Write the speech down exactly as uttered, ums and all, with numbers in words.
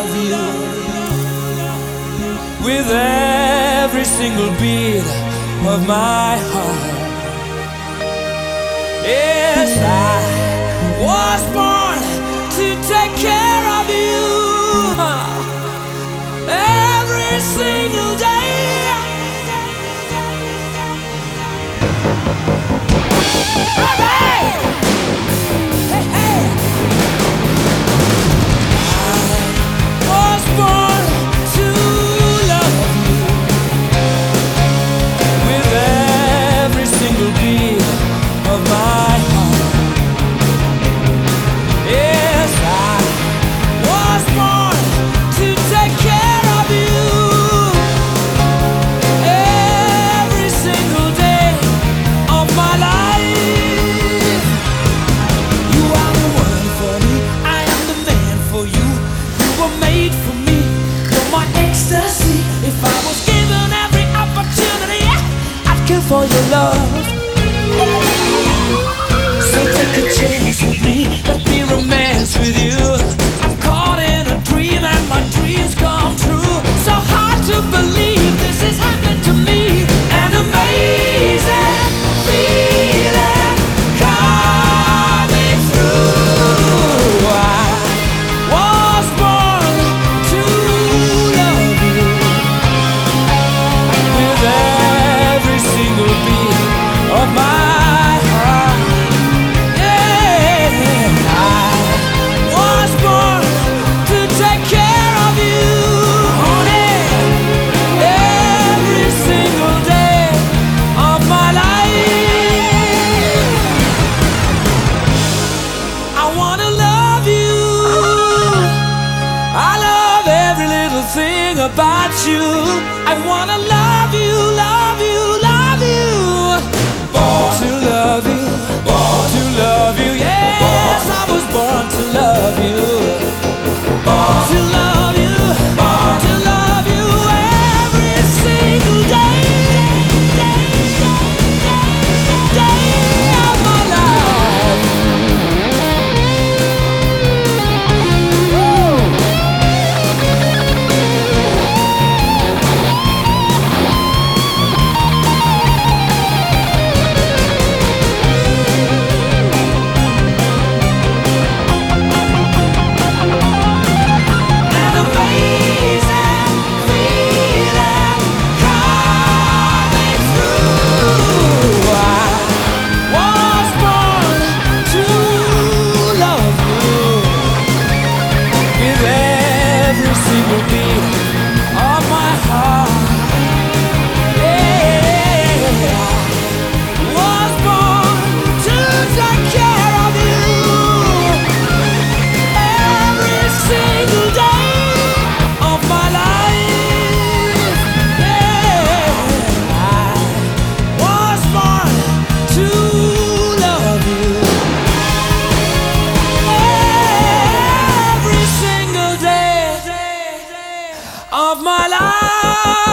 love you with every single beat of my heart. Yes, I was born to take care of you every single day. Hey, hey, hey. I was born to love you with every single beat of my heart. Yes, I was born to take care of you every single day of my life. You are the one for me, I am the man for you. You were made for me, you're my ecstasy. If I was given every opportunity, I'd kill for your love. So take a chance with me, let me romance with you. I'm caught in a dream and my dreams come true. So hard to believe this is happening to me. An amazing feeling coming through. I was born to love you with every single beat of my heart. Yeah, I was born to take care of you, honey, every single day of my life. I wanna love you. I love every little thing about you. I wanna love you, love you, love you. Born to love you, born to love you. Yes, I was born to love you. Born to love you, born to love you every single day, day, day, day of my life. An amazing feeling coming through. I was born to love you with every single beat of my heart. Yeah, I was born to take care of you every single day of my life. Yeah, I was born to love you every single day of my life.